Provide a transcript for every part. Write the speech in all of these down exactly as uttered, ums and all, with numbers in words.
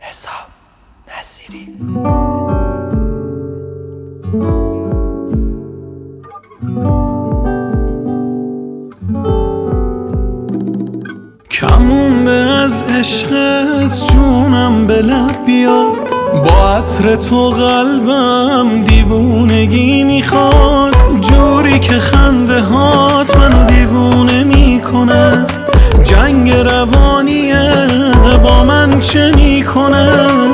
حساب نصیری. کمونده از عشقت جونم به لب بیا، با عطر تو قلبم دیوونگی میخواد، جوری که خنده هات منو دیوونه میکنه، جنگ روانیه با من چه میکنه.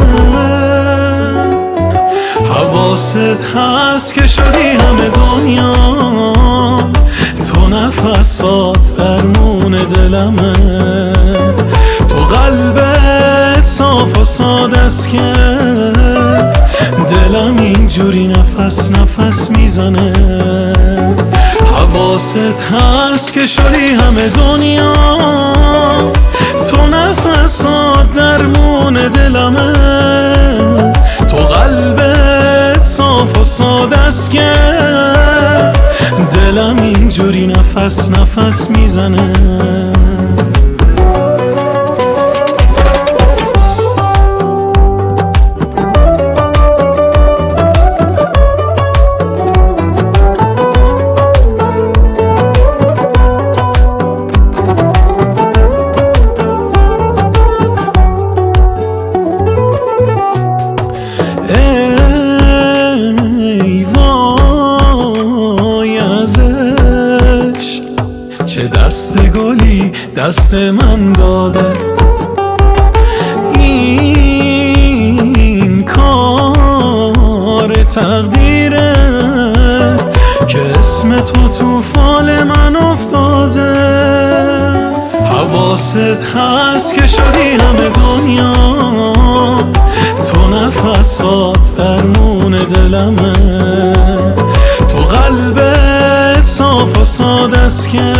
حواست هست که شدی همه دنیا، تو نفسات درمون دلمه، تو قلبت صاف و ساده است که دلم اینجوری نفس نفس میزنه. حواست هست که شدی همه دنیا، تو نفسات درمون دلمه، تو قلبت صاف و ساده است که دلم اینجوری نفس نفس میزنه. چه دست گلی دست من داده، این کار تقدیره که اسم تو تو فال من افتاده. حواست هست که شدی همه دنیا، تو نفسات درمون دلمه، تو قلبت صاف و ساده است که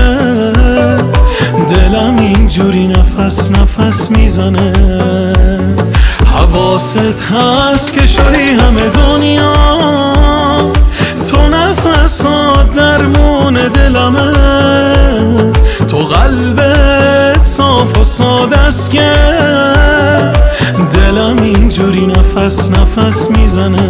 دلم اینجوری نفس نفس میزنه. حواست هست که شدی همه دنیا، تو نفسات درمون دلمه، تو قلبت صاف و ساده است که دلم اینجوری نفس نفس میزنه.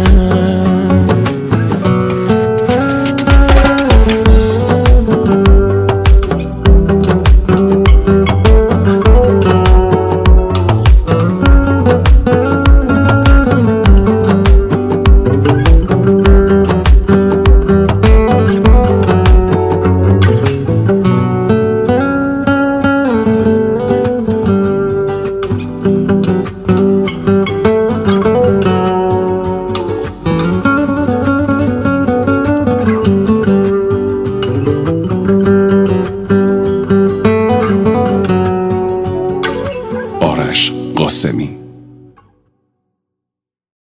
آرش قاسمی.